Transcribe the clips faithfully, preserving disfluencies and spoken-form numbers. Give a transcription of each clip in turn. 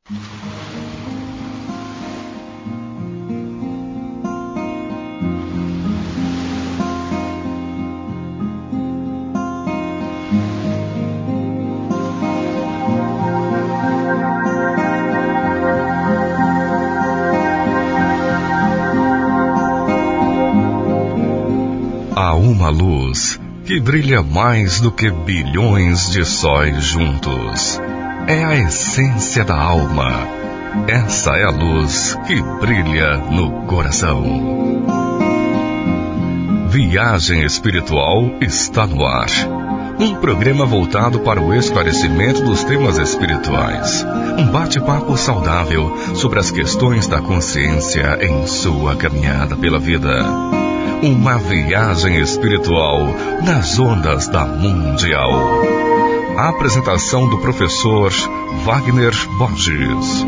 Há uma luz que brilha mais do que bilhões de sóis juntos. É a essência da alma. Essa é a luz que brilha no coração. Viagem Espiritual está no ar. Um programa voltado para o esclarecimento dos temas espirituais. Um bate-papo saudável sobre as questões da consciência em sua caminhada pela vida. Uma viagem espiritual nas ondas da Mundial. A apresentação do professor Wagner Borges.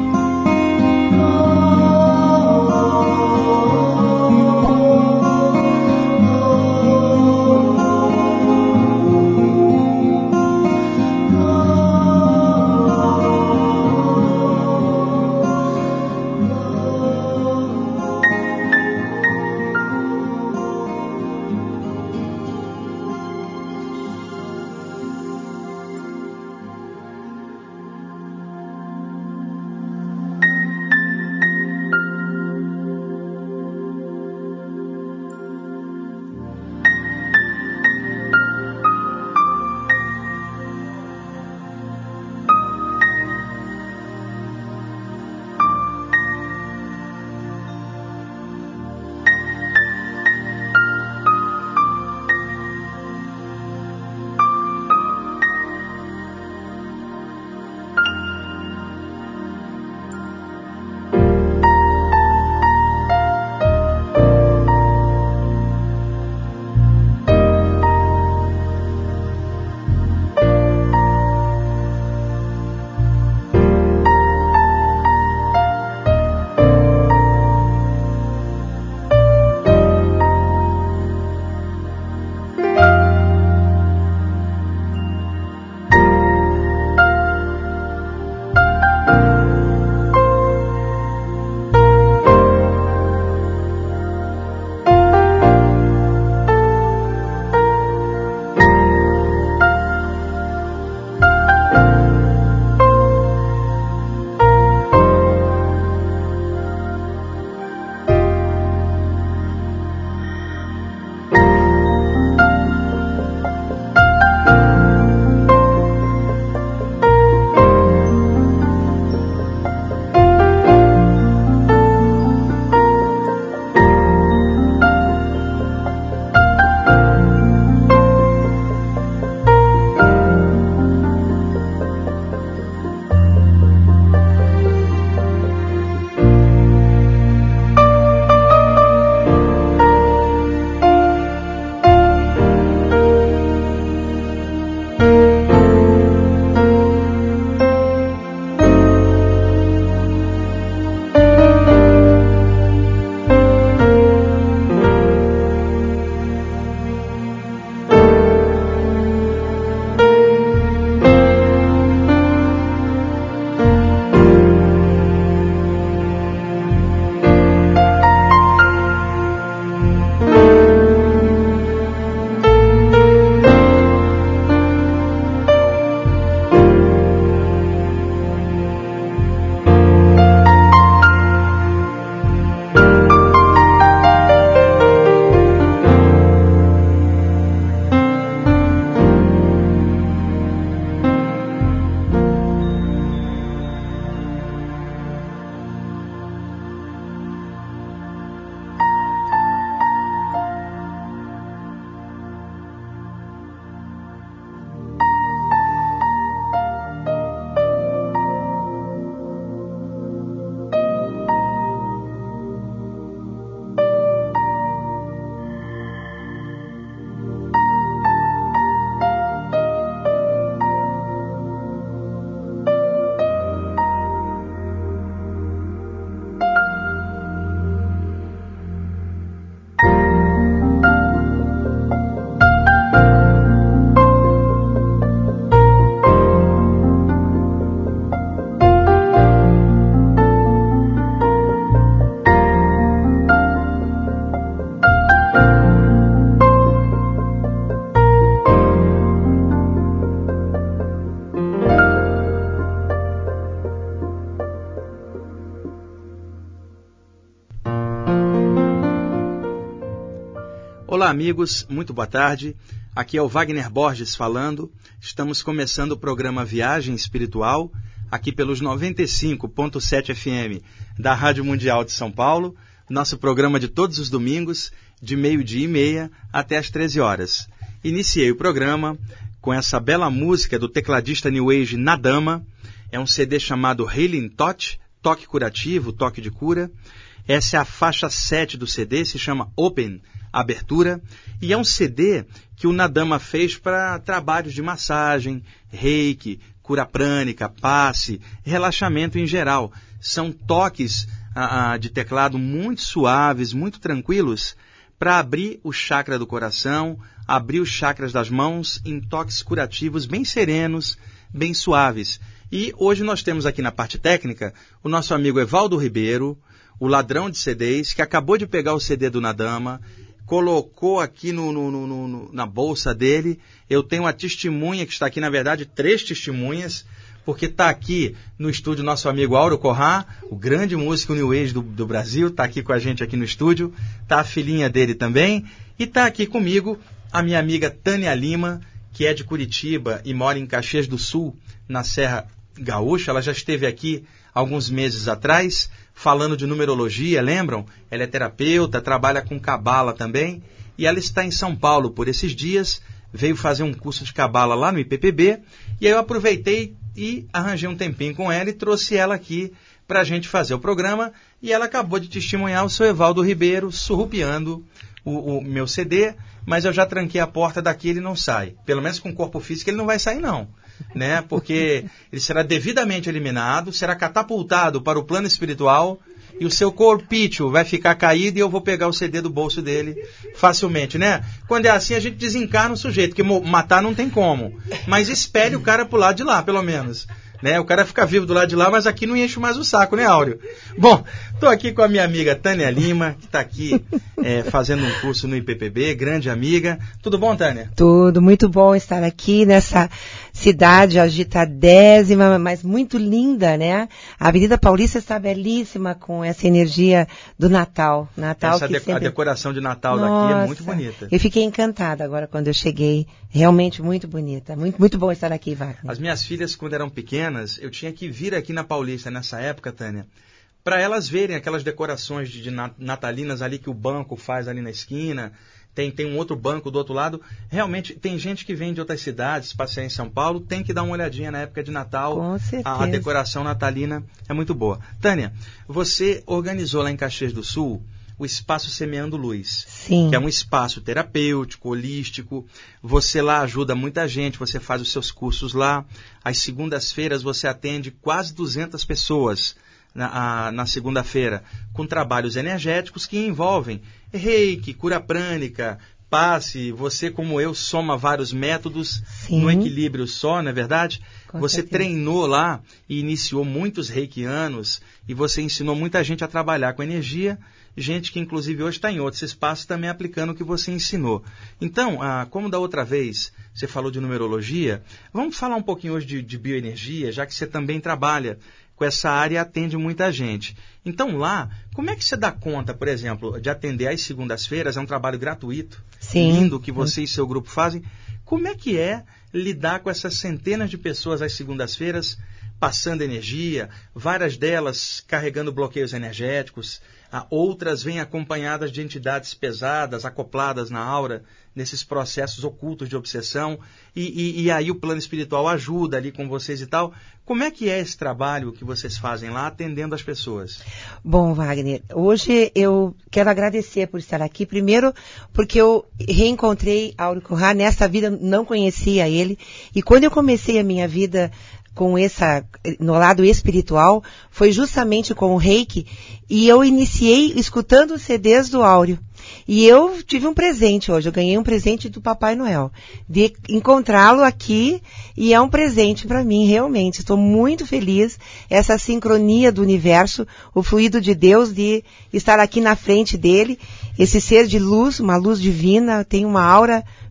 Olá, amigos, muito boa tarde. Aqui é o Wagner Borges falando. Estamos começando o programa Viagem Espiritual, aqui pelos noventa e cinco ponto sete F M da Rádio Mundial de São Paulo. Nosso programa de todos os domingos, de meio-dia e meia até às treze horas. Iniciei o programa com essa bela música do tecladista New Age Nadama. É um C D chamado Healing Touch, Toque Curativo, Toque de Cura. Essa é a faixa sete do C D, se chama Open, Abertura. E é um C D que o Nadama fez para trabalhos de massagem, reiki, cura prânica, passe, relaxamento em geral. São toques ah, de teclado muito suaves, muito tranquilos, para abrir o chakra do coração, abrir os chakras das mãos em toques curativos bem serenos, bem suaves. E hoje nós temos aqui na parte técnica o nosso amigo Evaldo Ribeiro, o ladrão de C Ds, que acabou de pegar o C D do Nadama, colocou aqui no, no, no, no, na bolsa dele. Eu tenho uma testemunha que está aqui, na verdade, três testemunhas, porque está aqui no estúdio nosso amigo Auro Corrá, o grande músico New Age do, do Brasil, está aqui com a gente aqui no estúdio, está a filhinha dele também, e está aqui comigo a minha amiga Tânia Lima, que é de Curitiba e mora em Caxias do Sul, na Serra Gaúcha. Ela já esteve aqui alguns meses atrás, falando de numerologia, lembram? Ela é terapeuta, trabalha com cabala também, e ela está em São Paulo por esses dias, veio fazer um curso de cabala lá no I P P B, e aí eu aproveitei e arranjei um tempinho com ela e trouxe ela aqui para a gente fazer o programa, e ela acabou de testemunhar o seu Evaldo Ribeiro surrupiando o, o meu C D, mas eu já tranquei a porta daqui, ele não sai. Pelo menos com o corpo físico ele não vai sair não, né? Porque ele será devidamente eliminado, será catapultado para o plano espiritual, e o seu corpício vai ficar caído e eu vou pegar o C D do bolso dele facilmente, né? Quando é assim, a gente desencarna o sujeito, porque matar não tem como. Mas espere o cara pro lado de lá, pelo menos. Né? O cara fica vivo do lado de lá, mas aqui não enche mais o saco, né, Áureo? Bom, estou aqui com a minha amiga Tânia Lima, que está aqui é, fazendo um curso no I P P B, grande amiga. Tudo bom, Tânia? Tudo, muito bom estar aqui nessa cidade agitadésima, mas muito linda, né? A Avenida Paulista está belíssima com essa energia do Natal. Natal essa que de- sempre... A decoração de Natal Nossa, daqui é muito bonita. Eu fiquei encantada agora quando eu cheguei. Realmente muito bonita. Muito, muito bom estar aqui, Wagner. As minhas filhas, quando eram pequenas, eu tinha que vir aqui na Paulista nessa época, Tânia, para elas verem aquelas decorações de, de natalinas ali que o banco faz ali na esquina. Tem, tem um outro banco do outro lado. Realmente, tem gente que vem de outras cidades, passeia em São Paulo, tem que dar uma olhadinha na época de Natal. Com certeza. A, a decoração natalina é muito boa. Tânia, você organizou lá em Caxias do Sul o Espaço Semeando Luz. Sim. Que é um espaço terapêutico, holístico. Você lá ajuda muita gente, você faz os seus cursos lá. Às segundas-feiras você atende quase duzentas pessoas na, a, na segunda-feira, com trabalhos energéticos que envolvem reiki, cura prânica, passe. Você, como eu, soma vários métodos. Sim. No equilíbrio só, não é verdade? Com você certeza. Treinou lá e iniciou muitos reikianos e você ensinou muita gente a trabalhar com energia. Gente que, inclusive, hoje está em outros espaços também aplicando o que você ensinou. Então, ah, como da outra vez você falou de numerologia, vamos falar um pouquinho hoje de, de bioenergia, já que você também trabalha com essa área e atende muita gente. Então, lá, como é que você dá conta, por exemplo, de atender às segundas-feiras? É um trabalho gratuito, Sim. lindo, que você e seu grupo fazem. Como é que é lidar com essas centenas de pessoas às segundas-feiras, passando energia, várias delas carregando bloqueios energéticos, outras vêm acompanhadas de entidades pesadas, acopladas na aura, nesses processos ocultos de obsessão, e, e, e aí o plano espiritual ajuda ali com vocês e tal. Como é que é esse trabalho que vocês fazem lá, atendendo as pessoas? Bom, Wagner, hoje eu quero agradecer por estar aqui, primeiro porque eu reencontrei Auro Corrá, nessa vida não conhecia ele, e quando eu comecei a minha vida com essa, no lado espiritual, foi justamente com o Reiki, e eu iniciei escutando os C Ds do Áureo. E eu tive um presente hoje, eu ganhei um presente do Papai Noel, de encontrá-lo aqui, e é um presente para mim, realmente. Estou muito feliz, essa sincronia do universo, o fluido de Deus, de estar aqui na frente dele, esse ser de luz, uma luz divina, tem uma aura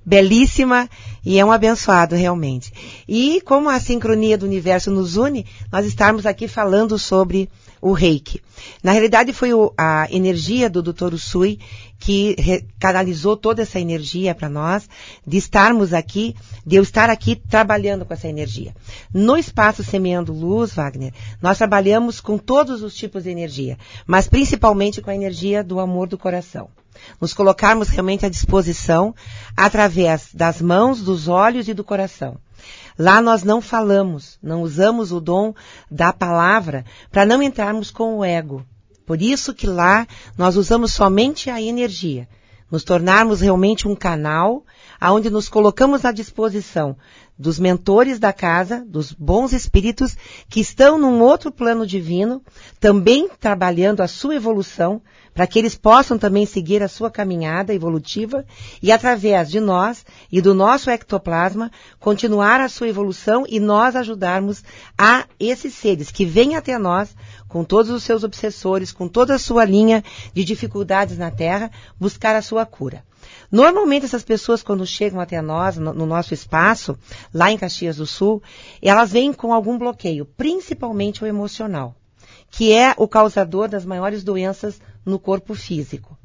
belíssima e é um abençoado realmente. E como a sincronia do universo nos une, nós estamos aqui falando sobre o Reiki. Na realidade foi o, a energia do doutor Usui que re, canalizou toda essa energia para nós, de estarmos aqui, de eu estar aqui trabalhando com essa energia. No espaço Semeando Luz, Wagner, nós trabalhamos com todos os tipos de energia, mas principalmente com a energia do amor do coração. Nos colocarmos realmente à disposição através das mãos, dos olhos e do coração. Lá nós não falamos, não usamos o dom da palavra para não entrarmos com o ego. Por isso que lá nós usamos somente a energia. Nos tornarmos realmente um canal onde nos colocamos à disposição dos mentores da casa, dos bons espíritos que estão num outro plano divino, também trabalhando a sua evolução, para que eles possam também seguir a sua caminhada evolutiva e através de nós e do nosso ectoplasma continuar a sua evolução e nós ajudarmos a esses seres que vêm até nós com todos os seus obsessores, com toda a sua linha de dificuldades na Terra, buscar a sua cura. Normalmente essas pessoas quando chegam até nós, no, no nosso espaço, lá em Caxias do Sul, elas vêm com algum bloqueio, principalmente o emocional, que é o causador das maiores doenças no corpo físico.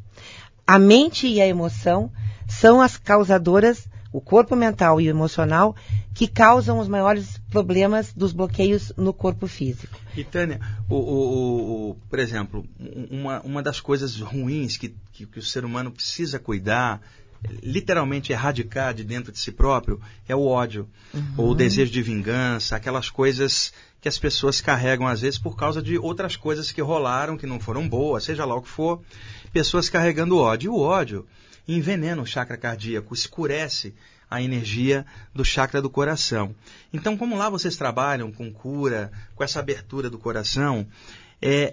A mente e a emoção são as causadoras, o corpo mental e o emocional, que causam os maiores problemas dos bloqueios no corpo físico. E Tânia, o, o, o, por exemplo, uma, uma das coisas ruins que, que, que o ser humano precisa cuidar, literalmente erradicar de dentro de si próprio, é o ódio, uhum. ou o desejo de vingança, aquelas coisas que as pessoas carregam às vezes por causa de outras coisas que rolaram, que não foram boas, seja lá o que for, pessoas carregando ódio. E o ódio envenena o chakra cardíaco, escurece a energia do chakra do coração. Então, como lá vocês trabalham com cura, com essa abertura do coração, é,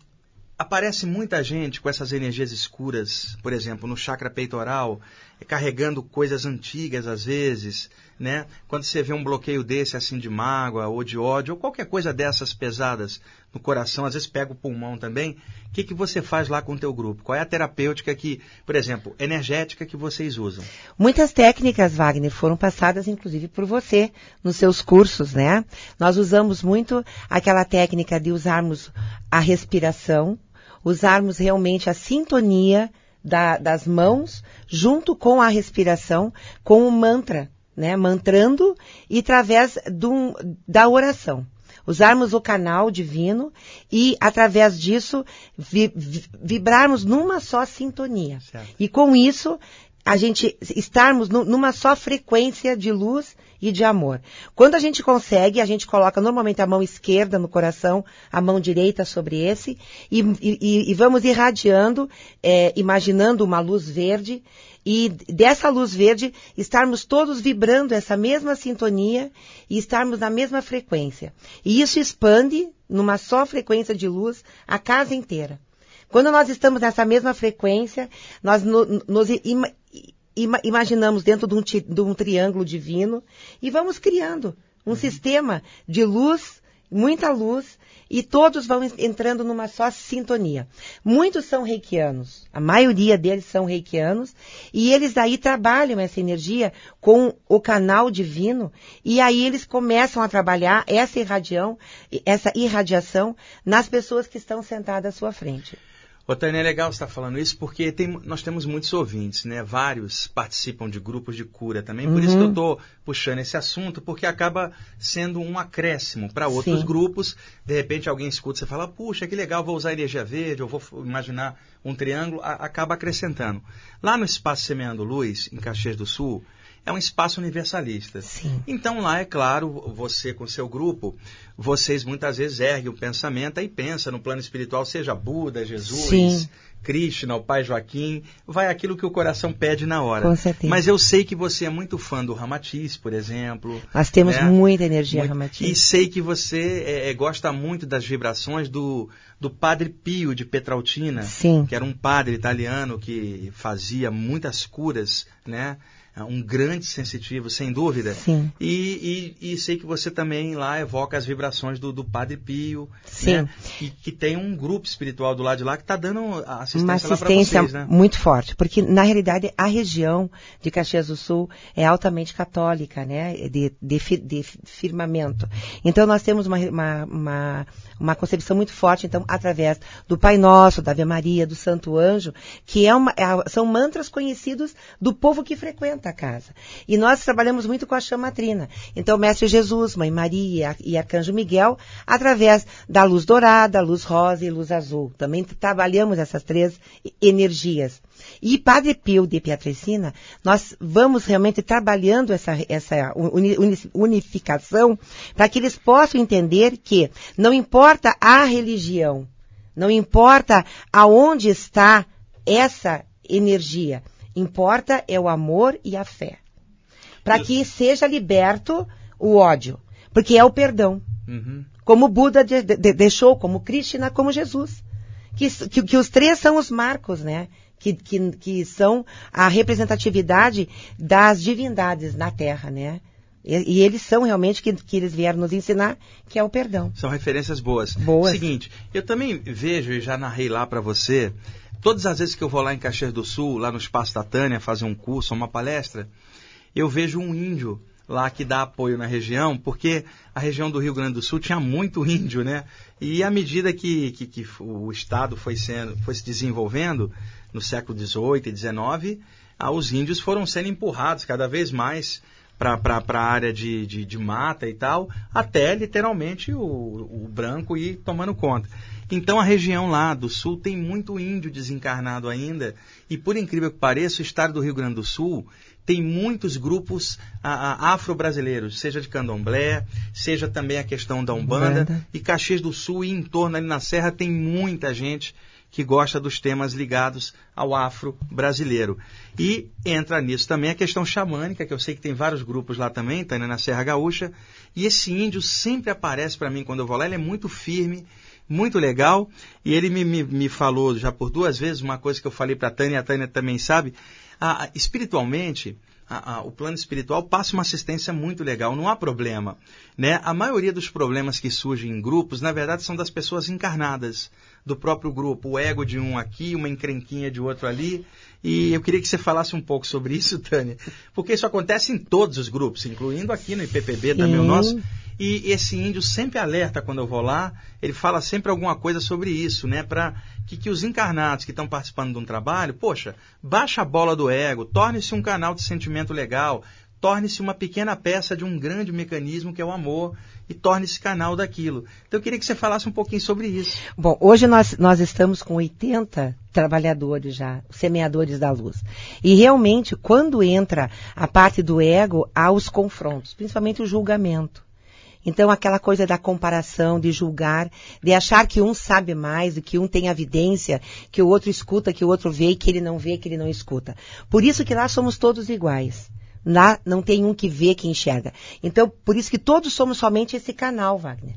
aparece muita gente com essas energias escuras, por exemplo, no chakra peitoral, carregando coisas antigas às vezes, né? Quando você vê um bloqueio desse assim de mágoa ou de ódio, ou qualquer coisa dessas pesadas no coração, às vezes pega o pulmão também, o que, que você faz lá com o teu grupo? Qual é a terapêutica que, por exemplo, energética que vocês usam? Muitas técnicas, Wagner, foram passadas inclusive por você nos seus cursos, né? Nós usamos muito aquela técnica de usarmos a respiração, usarmos realmente a sintonia da, das mãos junto com a respiração, com o mantra, né? Mantrando e através do, da oração. Usarmos o canal divino e, através disso, vi, vi, vibrarmos numa só sintonia. Certo. E com isso, a gente estarmos no, numa só frequência de luz e de amor. Quando a gente consegue, a gente coloca normalmente a mão esquerda no coração, a mão direita sobre esse, e, e, e vamos irradiando, é, imaginando uma luz verde, e dessa luz verde estarmos todos vibrando essa mesma sintonia e estarmos na mesma frequência. E isso expande numa só frequência de luz a casa inteira. Quando nós estamos nessa mesma frequência, nós no, nos ima, ima, imaginamos dentro de um, de um triângulo divino e vamos criando um uhum. sistema de luz, muita luz, e todos vão entrando numa só sintonia. Muitos são reikianos, a maioria deles são reikianos, e eles aí trabalham essa energia com o canal divino, e aí eles começam a trabalhar essa irradiação, essa irradiação nas pessoas que estão sentadas à sua frente. Ô, Tânia, é legal você estar falando isso porque tem, nós temos muitos ouvintes, né? Vários participam de grupos de cura também, por uhum. isso que eu estou puxando esse assunto, porque acaba sendo um acréscimo para outros Sim. grupos. De repente alguém escuta, você fala, puxa, que legal, vou usar energia verde, eu vou imaginar um triângulo, a, acaba acrescentando. Lá no Espaço Semeando Luz, em Caxias do Sul, é um espaço universalista. Sim. Então lá, é claro, você com seu grupo, vocês muitas vezes erguem o pensamento e pensam no plano espiritual, seja Buda, Jesus, Sim. Krishna, o Pai Joaquim, vai aquilo que o coração pede na hora. Com certeza. Mas eu sei que você é muito fã do Ramatiz, por exemplo. Nós temos né? muita energia muito, Ramatiz. E sei que você é, gosta muito das vibrações do, do Padre Pio de Petraltina, Sim. que era um padre italiano que fazia muitas curas, né? um grande sensitivo, sem dúvida. Sim. E, e, e sei que você também lá evoca as vibrações do, do Padre Pio. Sim. Né? E que tem um grupo espiritual do lado de lá que está dando assistência, uma assistência lá para vocês, né? Muito forte, porque na realidade a região de Caxias do Sul é altamente católica, né? De, de, de firmamento. Então nós temos uma, uma, uma, uma concepção muito forte, então, através do Pai Nosso, da Ave Maria, do Santo Anjo, que é uma, é, são mantras conhecidos do povo que frequenta a casa. E nós trabalhamos muito com a chamatrina. Então, Mestre Jesus, Mãe Maria e Arcanjo Miguel, através da luz dourada, luz rosa e luz azul. Também trabalhamos essas três energias. E Padre Pio de Pietrelcina, nós vamos realmente trabalhando essa, essa unificação para que eles possam entender que não importa a religião, não importa aonde está essa energia, importa é o amor e a fé. Para que seja liberto o ódio, porque é o perdão. Uhum. Como Buda de, de, deixou, como Krishna, como Jesus. Que, que, que os três são os marcos, né? Que, que, que são a representatividade das divindades na Terra, né? E, e eles são realmente que, que eles vieram nos ensinar, que é o perdão. São referências boas. Boas. Seguinte, eu também vejo, e já narrei lá para você, todas as vezes que eu vou lá em Caxias do Sul, lá no Espaço da Tânia, fazer um curso, uma palestra, eu vejo um índio lá que dá apoio na região, porque a região do Rio Grande do Sul tinha muito índio, né? E à medida que, que, que o Estado foi, sendo, foi se desenvolvendo, no século dezoito e dezenove, ah, os índios foram sendo empurrados cada vez mais para a área de, de, de mata e tal, até literalmente o, o branco ir tomando conta. Então a região lá do sul tem muito índio desencarnado ainda, e por incrível que pareça, o estado do Rio Grande do Sul tem muitos grupos afro-brasileiros, seja de candomblé, seja também a questão da Umbanda, Umbanda, e Caxias do Sul e em torno ali na Serra tem muita gente que gosta dos temas ligados ao afro-brasileiro. E entra nisso também a questão xamânica, que eu sei que tem vários grupos lá também, tá, né, na Serra Gaúcha, e esse índio sempre aparece para mim quando eu vou lá, ele é muito firme, muito legal, e ele me, me, me falou já por duas vezes uma coisa que eu falei para a Tânia, a Tânia também sabe, a, a, espiritualmente, a, a, o plano espiritual passa uma assistência muito legal, não há problema, né? A maioria dos problemas que surgem em grupos, na verdade, são das pessoas encarnadas, do próprio grupo, o ego de um aqui, uma encrenquinha de outro ali, e eu queria que você falasse um pouco sobre isso, Tânia, porque isso acontece em todos os grupos, incluindo aqui no I P P B também o nosso, e esse índio sempre alerta quando eu vou lá, ele fala sempre alguma coisa sobre isso, né, para que, que os encarnados que estão participando de um trabalho, poxa, baixa a bola do ego, torne-se um canal de sentimento legal, torne-se uma pequena peça de um grande mecanismo que é o amor e torne-se canal daquilo. Então eu queria que você falasse um pouquinho sobre isso. Bom, hoje nós, nós estamos com oitenta trabalhadores já, semeadores da luz. E realmente, quando entra a parte do ego, há os confrontos, principalmente o julgamento. Então aquela coisa da comparação, de julgar, de achar que um sabe mais, que um tem evidência, que o outro escuta, que o outro vê, que ele não vê, que ele não escuta. Por isso que lá somos todos iguais. Lá não tem um que vê, que enxerga. Então, por isso que todos somos somente esse canal, Wagner.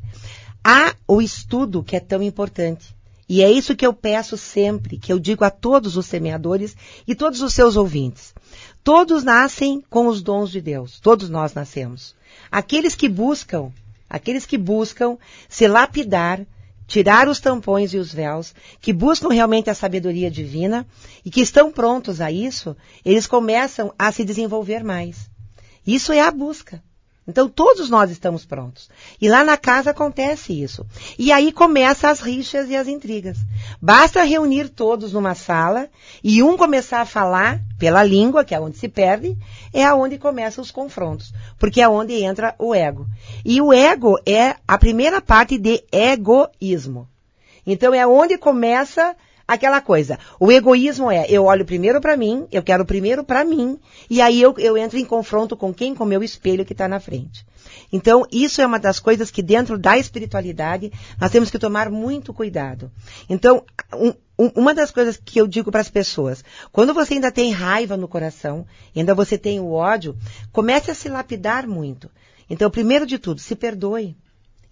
Há o estudo que é tão importante. E é isso que eu peço sempre, que eu digo a todos os semeadores e todos os seus ouvintes. Todos nascem com os dons de Deus. Todos nós nascemos. Aqueles que buscam, aqueles que buscam se lapidar, tirar os tampões e os véus, que buscam realmente a sabedoria divina e que estão prontos a isso, eles começam a se desenvolver mais. Isso é a busca. Então todos nós estamos prontos. E lá na casa acontece isso. E aí começam as rixas e as intrigas. Basta reunir todos numa sala e um começar a falar pela língua, que é onde se perde, é aonde começam os confrontos. Porque é onde entra o ego. E o ego é a primeira parte de egoísmo. Então é onde começa aquela coisa. O egoísmo é, eu olho primeiro para mim, eu quero primeiro para mim, e aí eu, eu entro em confronto com quem? Com o meu espelho que está na frente. Então, isso é uma das coisas que dentro da espiritualidade nós temos que tomar muito cuidado. Então, um, um, uma das coisas que eu digo para as pessoas, quando você ainda tem raiva no coração, ainda você tem o ódio, comece a se lapidar muito. Então, primeiro de tudo, se perdoe.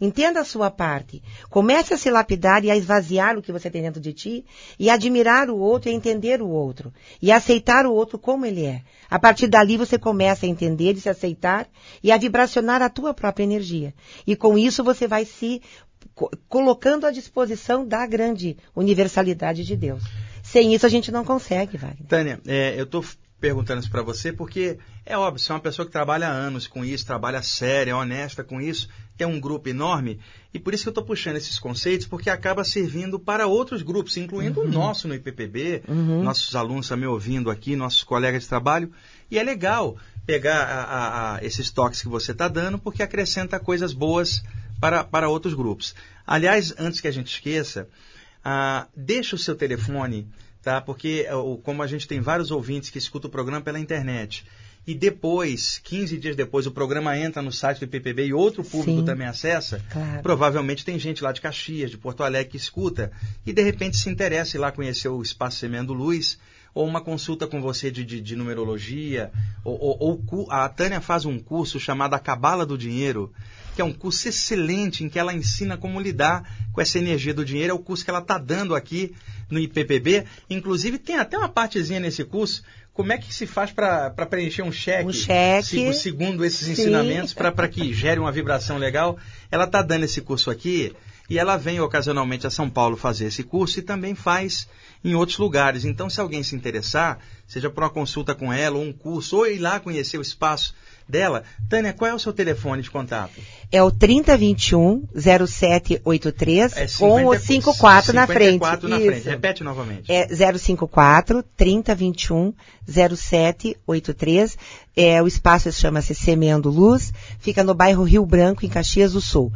Entenda a sua parte. Comece a se lapidar e a esvaziar o que você tem dentro de ti e admirar o outro e entender o outro. E aceitar o outro como ele é. A partir dali você começa a entender e se aceitar e a vibracionar a tua própria energia. E com isso você vai se co- colocando à disposição da grande universalidade de Deus. Sem isso a gente não consegue, Wagner. Tânia, é, eu estou perguntando isso para você porque é óbvio, você é uma pessoa que trabalha há anos com isso, trabalha séria, honesta com isso, tem um grupo enorme e por isso que eu estou puxando esses conceitos, porque acaba servindo para outros grupos, incluindo uhum. o nosso no I P P B, uhum. nossos alunos também ouvindo aqui, nossos colegas de trabalho, e é legal pegar a, a, a esses toques que você está dando, porque acrescenta coisas boas para, para outros grupos. Aliás, antes que a gente esqueça, ah, deixa o seu telefone, tá? Porque como a gente tem vários ouvintes que escutam o programa pela internet, e depois, quinze dias depois, o programa entra no site do I P P B e outro público Sim, também acessa, claro. Provavelmente tem gente lá de Caxias, de Porto Alegre que escuta e de repente se interessa em ir lá conhecer o Espaço Semeando Luz, ou uma consulta com você de, de, de numerologia, ou, ou, ou a Tânia faz um curso chamado A Cabala do Dinheiro, que é um curso excelente em que ela ensina como lidar com essa energia do dinheiro. É o curso que ela está dando aqui no I P P B. Inclusive, tem até uma partezinha nesse curso. Como é que se faz para preencher um cheque? Um cheque. Segundo esses Sim. ensinamentos, para que gere uma vibração legal. Ela está dando esse curso aqui e ela vem ocasionalmente a São Paulo fazer esse curso e também faz em outros lugares. Então, se alguém se interessar, seja por uma consulta com ela ou um curso, ou ir lá conhecer o espaço dela. Tânia, qual é o seu telefone de contato? É o trinta, vinte e um, zero sete oito três é com o cinquenta e quatro na frente. cinquenta e quatro na frente. Repete novamente. É zero cinco quatro, trinta, vinte e um, zero sete oito três. É, o espaço chama-se Semeando Luz. Fica no bairro Rio Branco, em Caxias do Sul.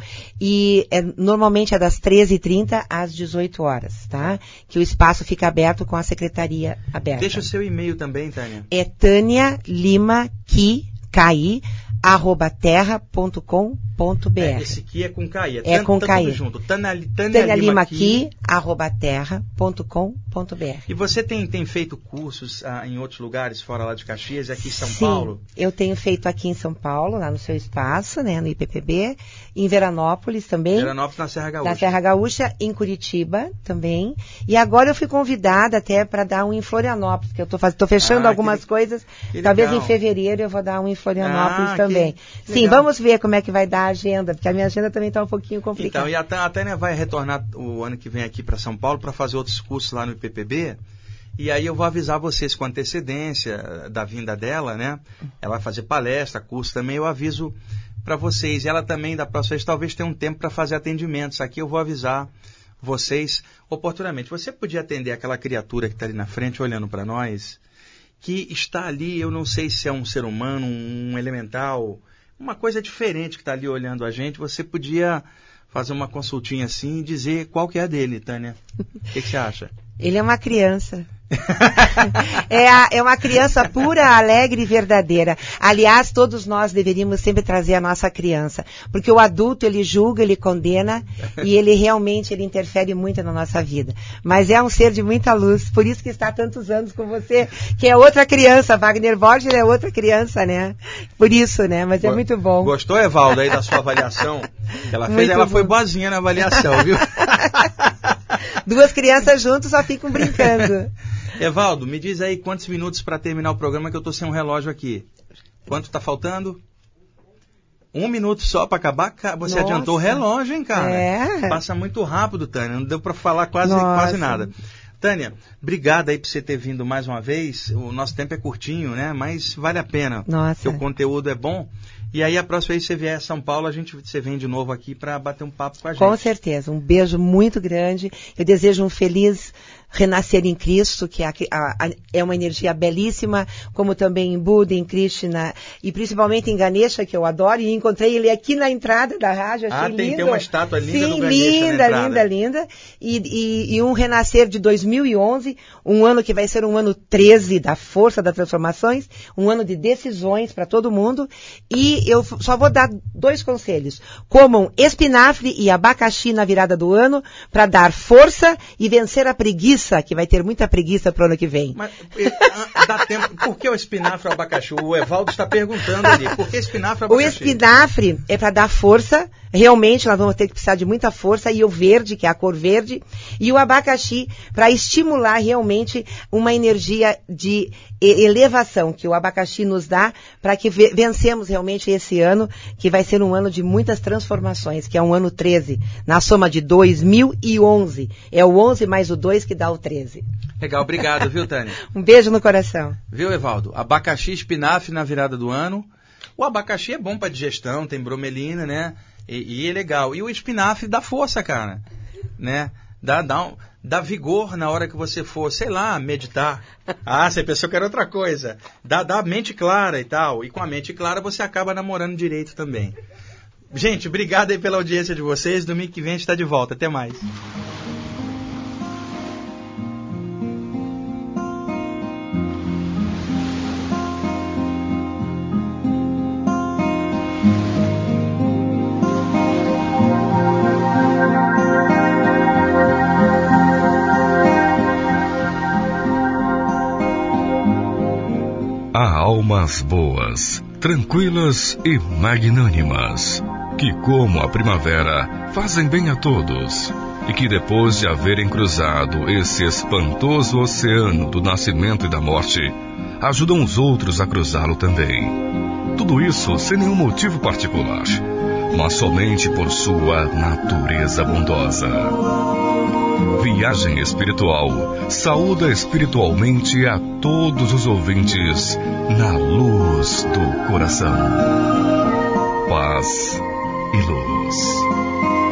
E é, normalmente é das treze e trinta às dezoito horas, tá? Que o espaço fica aberto com a secretaria aberta. Deixa o seu e-mail também, Tânia. É Tânia Lima Ki, K I, arroba terra ponto com ponto b r. É, esse aqui é com K I. É, é com tá K I. Tudo junto. Tânia, Tânia, Tânia Lima, Lima aqui, arroba terra ponto com ponto b r. E você tem, tem feito cursos ah, em outros lugares, fora lá de Caxias, aqui em São Sim, Paulo? Eu tenho feito aqui em São Paulo, lá no seu espaço, né, no I P P B, em Veranópolis também. Veranópolis na Serra Gaúcha. Na Serra Gaúcha, em Curitiba também. E agora eu fui convidada até para dar um em Florianópolis, que eu estou tô fechando ah, algumas que, coisas. Que Talvez em fevereiro eu vou dar um em Florianópolis ah, também. Que, Sim, legal. Vamos ver como é que vai dar a agenda, porque a minha agenda também está um pouquinho complicada. Então, e a Tânia vai retornar o ano que vem aqui para São Paulo para fazer outros cursos lá no I P P B. E aí eu vou avisar vocês com antecedência da vinda dela, né? Ela vai fazer palestra, curso também, eu aviso para vocês. E ela também, da próxima vez, talvez tenha um tempo para fazer atendimentos. Aqui eu vou avisar vocês oportunamente. Você podia atender aquela criatura que está ali na frente, olhando para nós, que está ali, eu não sei se é um ser humano, um elemental, uma coisa diferente que está ali olhando a gente. Você podia fazer uma consultinha assim e dizer qual que é a dele, Tânia. O que, que você acha? Ele é uma criança. é, a, é uma criança pura, alegre e verdadeira. Aliás, todos nós deveríamos sempre trazer a nossa criança, porque o adulto ele julga, ele condena e ele realmente ele interfere muito na nossa vida. Mas é um ser de muita luz, por isso que está há tantos anos com você, que é outra criança. Wagner Borges é outra criança, né? Por isso, né? Mas é muito bom. Gostou, Evaldo, aí da sua avaliação? Ela fez, muito ela bom. Foi boazinha na avaliação, viu? Duas crianças juntas só ficam brincando. Evaldo, me diz aí quantos minutos para terminar o programa, que eu estou sem um relógio aqui. Quanto está faltando? Um minuto só para acabar? Você Nossa. Adiantou o relógio, hein, cara? É. Passa muito rápido, Tânia. Não deu para falar quase, quase nada. Tânia, obrigado aí por você ter vindo mais uma vez. O nosso tempo é curtinho, né? Mas vale a pena. Nossa. O conteúdo é bom. E aí, a próxima vez que você vier a São Paulo, a gente, você vem de novo aqui para bater um papo com a gente. Com certeza. Um beijo muito grande. Eu desejo um feliz renascer em Cristo, que a, a, a, é uma energia belíssima, como também em Buda, em Krishna, e principalmente em Ganesha, que eu adoro, e encontrei ele aqui na entrada da rádio, achei ah, lindo. Tem, tem uma estátua linda Sim, do Ganesha linda, na entrada. linda, linda. E, e, e um renascer de dois mil e onze, um ano que vai ser um ano treze da força das transformações, um ano de decisões para todo mundo, e eu só vou dar dois conselhos. Comam espinafre e abacaxi na virada do ano, para dar força e vencer a preguiça força, que vai ter muita preguiça para o ano que vem. Mas dá tempo. Por que o espinafre e o abacaxi? O Evaldo está perguntando ali. Por que espinafre e o abacaxi? O espinafre é para dar força. Realmente, nós vamos ter que precisar de muita força. E o verde, que é a cor verde. E o abacaxi, para estimular realmente uma energia de elevação, que o abacaxi nos dá, para que vencemos realmente esse ano, que vai ser um ano de muitas transformações, que é um ano treze, na soma de dois mil e onze. É o onze mais o dois que dá o treze. Legal, obrigado, viu, Tânia? Um beijo no coração. Viu, Evaldo? Abacaxi, espinafre na virada do ano. O abacaxi é bom para digestão, tem bromelina, né? E, e é legal. E o espinafre dá força, cara, né? Dá, dá, um, dá vigor na hora que você for, sei lá, meditar. Ah, você pensou que era outra coisa. Dá, dá mente clara e tal. E com a mente clara você acaba namorando direito também. Gente, obrigado aí pela audiência de vocês. Domingo que vem a gente está de volta. Até mais. Almas boas, tranquilas e magnânimas, que como a primavera fazem bem a todos, e que depois de haverem cruzado esse espantoso oceano do nascimento e da morte, ajudam os outros a cruzá-lo também. Tudo isso sem nenhum motivo particular, mas somente por sua natureza bondosa. Viagem Espiritual saúda espiritualmente a todos os ouvintes na luz do coração. Paz e luz.